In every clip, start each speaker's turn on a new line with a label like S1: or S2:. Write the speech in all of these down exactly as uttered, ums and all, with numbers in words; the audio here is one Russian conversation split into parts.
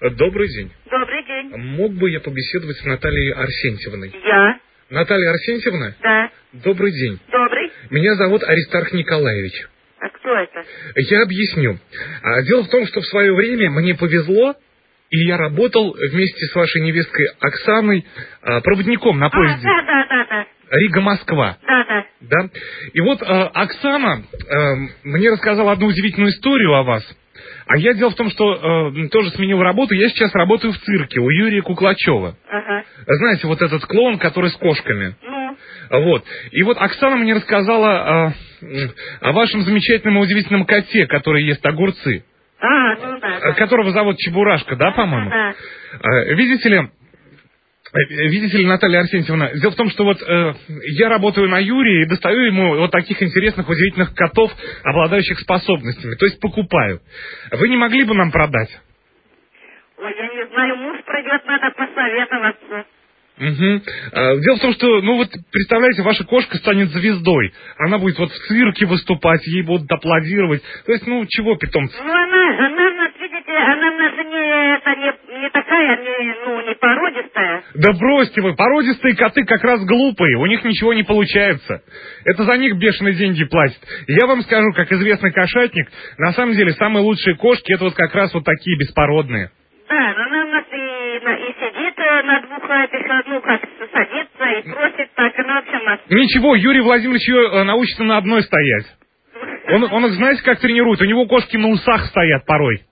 S1: Добрый день.
S2: Добрый день.
S1: Мог бы я побеседовать с Натальей Арсентьевной?
S2: Я.
S1: Наталья Арсентьевна?
S2: Да.
S1: Добрый день.
S2: Добрый.
S1: Меня зовут Аристарх Николаевич.
S2: А кто это?
S1: Я объясню. Дело в том, что в свое время мне повезло, и я работал вместе с вашей невесткой Оксаной проводником на поезде.
S2: А, да, да, да, да.
S1: Рига-Москва.
S2: Да, да.
S1: Да. И вот э, Оксана э, мне рассказала одну удивительную историю о вас. А я, дело в том, что э, тоже сменил работу. Я сейчас работаю в цирке у Юрия Куклачева.
S2: Ага.
S1: Знаете, вот этот клоун, который с кошками.
S2: Ну.
S1: Вот. И вот Оксана мне рассказала э, о вашем замечательном и удивительном коте, который ест огурцы.
S2: А, ну да, да.
S1: Которого зовут Чебурашка, да, по-моему?
S2: Да.
S1: Э, видите ли... Видите ли, Наталья Арсентьевна, дело в том, что вот э, я работаю на Юрия и достаю ему вот таких интересных, удивительных котов, обладающих способностями, то есть покупаю. Вы не могли бы нам продать?
S2: Ой, я не знаю, муж придет, надо посоветоваться.
S1: Угу. А, дело в том, что, ну вот, представляете, ваша кошка станет звездой. Она будет вот в цирке выступать, ей будут аплодировать. То есть, ну, чего питомцы?
S2: Ну, она, она, видите, она на жене, это не, не такая, не, ну, не породистая.
S1: Да бросьте вы, породистые коты как раз глупые, у них ничего не получается. Это за них бешеные деньги платят. И я вам скажу, как известный кошатник, на самом деле самые лучшие кошки, это вот как раз вот такие беспородные.
S2: Да, но она у нас и, и сидит на двух этих, ну, как садится и просит так, она вообще нас...
S1: Ничего, Юрий Владимирович ее научится на одной стоять. Он, он их, знаете, как тренирует? У него кошки на усах стоят порой.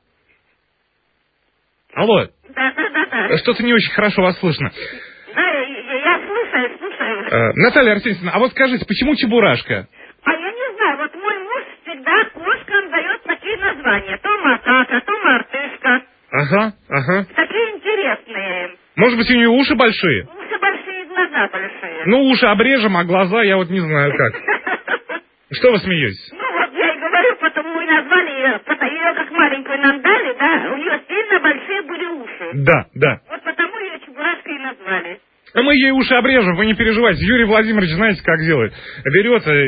S1: Алло.
S2: Да, да, да, да.
S1: Что-то не очень хорошо вас слышно.
S2: Да, я, я слушаю, слушаю.
S1: Э, Наталья Арсентьевна, а вот скажите, почему Чебурашка?
S2: А я не знаю, вот мой муж всегда кошкам дает такие названия. То макака, то мартышка.
S1: Ага, ага.
S2: Такие интересные.
S1: Может быть, у нее уши большие?
S2: Уши большие, глаза большие.
S1: Ну, уши обрежем, а глаза я вот не знаю как. Что вы смеетесь?
S2: Ну, вот я и говорю, потому и назвали ее, ее как маленькую нам дали, да, у нее сильно большие были уши.
S1: Да, да.
S2: Вот потому ее Чебурашкой и назвали.
S1: А мы ей уши обрежем, вы не переживайте. Юрий Владимирович, знаете, как делает? Берет и,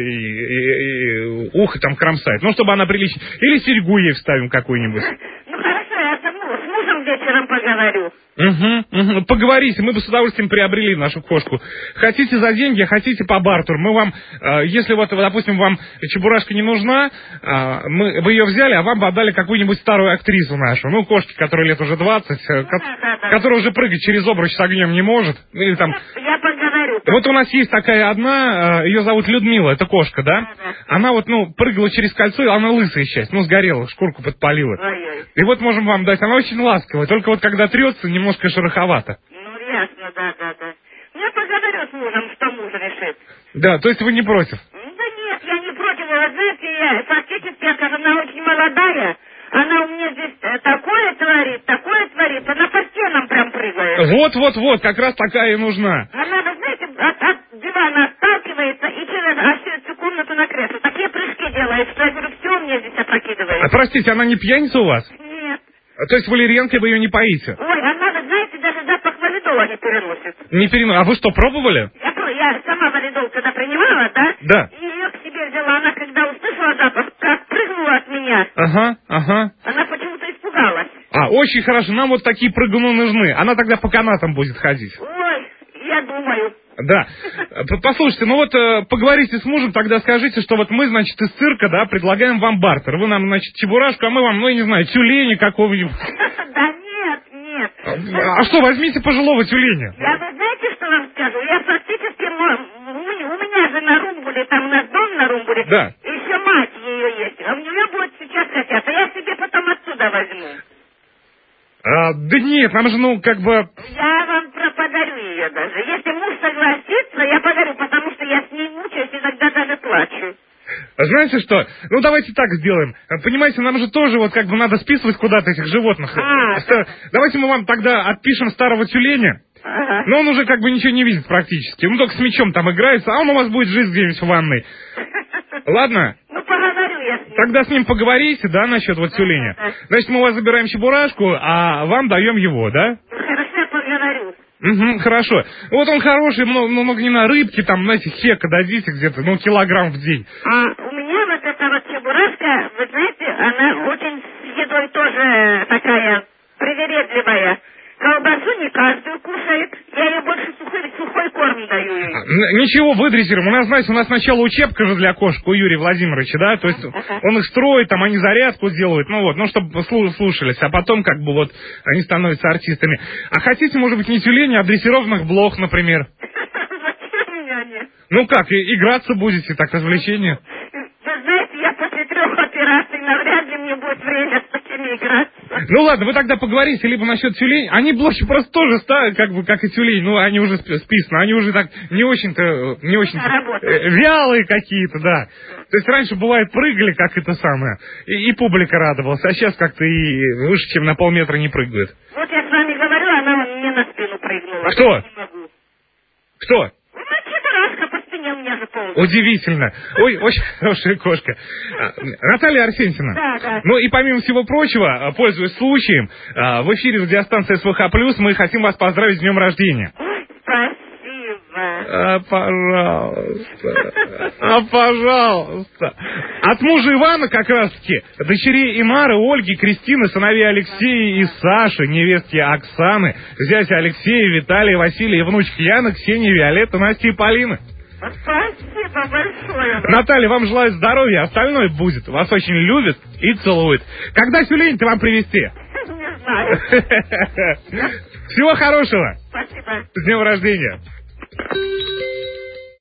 S1: и, и ухо там кромсает. Ну, чтобы она прилично... Или серьгу ей вставим какую-нибудь.
S2: Ну, хорошо, я с мужем вечером поговорю.
S1: Угу, угу. Поговорите, мы бы с удовольствием приобрели нашу кошку. Хотите за деньги, а хотите по бартеру. Мы вам, э, если вот, допустим, вам Чебурашка не нужна, э, мы бы ее взяли, а вам бы отдали какую-нибудь старую актрису нашу. Ну, кошки, которой лет уже двадцать, э, ко-
S2: да, да, да.
S1: которая уже прыгать через обруч с огнем не может. Или там...
S2: Я поговорю.
S1: Вот у нас есть такая одна, ее зовут Людмила, это кошка, да?
S2: Да-да.
S1: Она вот, ну, прыгала через кольцо, и она лысая сейчас, ну, сгорела, шкурку подпалила.
S2: Ой-ой.
S1: И вот можем вам дать, она очень ласковая, только вот когда трется, немножко шероховато.
S2: Ну, ясно, да-да-да. Я поговорю с мужем, что муж решит.
S1: Да, то есть вы не против?
S2: Да нет, я не против. Вы знаете, я фактически, я скажу, она очень молодая. Она у меня здесь э, такое творит, такое творит. Она по стенам прям прыгает.
S1: Вот-вот-вот, как раз такая и нужна.
S2: Она, вы знаете, от, от дивана отталкивается и через а всю эту комнату на кресло. Такие прыжки делает, что я говорю, все у меня здесь опрокидывает.
S1: А простите, она не пьяница у вас?
S2: Нет.
S1: А, то есть валерьянкой вы ее не поите?
S2: Ой, она, вы знаете, даже запах валидола не переносит.
S1: Не переносит. А вы что, пробовали?
S2: Я, про- я сама валидол когда принимала, да?
S1: Да.
S2: И ее к себе взяла. Она, когда услышала запах, как прыгнула от меня.
S1: Ага, ага.
S2: Она почему-то испугалась.
S1: А, очень хорошо, нам вот такие прыгуны нужны. Она тогда по канатам будет ходить.
S2: Ой, я думаю.
S1: Да. П- Послушайте, ну вот э, поговорите с мужем, тогда скажите, что вот мы, значит, из цирка, да, предлагаем вам бартер. Вы нам, значит, Чебурашку, а мы вам, ну, я не знаю, тюленя какого-нибудь.
S2: Да нет, нет.
S1: А, а что, возьмите пожилого тюленя.
S2: Я, вы знаете, что вам скажу? Я фактически, мо- у меня у меня же на Румбуле, там у нас дом на Румбуле.
S1: Да.
S2: Еще мать ее есть. А у нее будет сейчас хотят. А я себе потом отсюда возьму.
S1: А, да нет, нам же, ну, как бы...
S2: Я вам про- подарю ее даже. Если муж согласится, я подарю, потому что я с ней мучаюсь, иногда даже плачу.
S1: Знаете что? Ну, давайте так сделаем. Понимаете, нам же тоже вот как бы надо списывать куда-то этих животных.
S2: А,
S1: Ста- Давайте мы вам тогда отпишем старого тюленя.
S2: Ага.
S1: Но он уже как бы ничего не видит практически. Он только с мячом там играется, а он у вас будет жить где-нибудь в ванной. Ладно?
S2: Ну, поговорю я с ним.
S1: Тогда с ним поговорите, да, насчет вот тюленя. Значит, мы у вас забираем Чебурашку, а вам даем его, да?
S2: Хорошо, я поговорю.
S1: Угу, хорошо. Вот он хороший, много, много не на рыбки, там, знаете, хека дадите где-то, ну, килограмм в день.
S2: А у меня вот эта вот Чебурашка, вы знаете, она очень с едой тоже такая привередливая. не каждую кушает. Я ей больше сухой, сухой корм даю ей.
S1: Ничего, выдрессируем. У нас, знаете, у нас сначала учебка же для кошек у Юрия Владимировича, да? То есть uh-huh. он их строит, там они зарядку делают, ну вот, ну, чтобы слушались. А потом, как бы, вот, они становятся артистами. А хотите, может быть, не тюлени, а дрессированных блох, например?
S2: Зачем меня нет?
S1: Ну как, и, играться будете, так, развлечение?
S2: Вы знаете, я после трех операций навряд ли мне будет время с такими играться.
S1: Ну ладно, вы тогда поговорите либо насчет тюлень. Они блохи просто тоже ставят, как бы, как и тюлень. Ну, они уже списаны, они уже так не очень-то, не очень-то э, вялые какие-то, да. То есть раньше, бывает, прыгали, как это самое, и, и публика радовалась, а сейчас как-то и выше, чем на полметра не прыгают.
S2: Вот я с вами говорю, она мне на спину прыгнула.
S1: Кто?
S2: Не могу.
S1: Кто? Удивительно. Ой, очень хорошая кошка. Наталья Арсентьевна.
S2: Да, да.
S1: Ну и помимо всего прочего, пользуясь случаем, в эфире радиостанции СВХ плюс мы хотим вас поздравить с днем рождения.
S2: Спасибо.
S1: А, пожалуйста. А, пожалуйста. От мужа Ивана как раз-таки, дочерей Инары, Ольги, Кристины, сыновей Алексея и Саши, невестки Оксаны, зятя Алексея, Виталия, Василия и внучки Яны, Ксении, Виолетты, Насти и Полины.
S2: Спасибо большое.
S1: Наталья, вам желаю здоровья, остальное будет. Вас очень любят и целуют. Когда тюлень-то вам привезти?
S2: Не знаю.
S1: Всего хорошего.
S2: Спасибо.
S1: С днем рождения.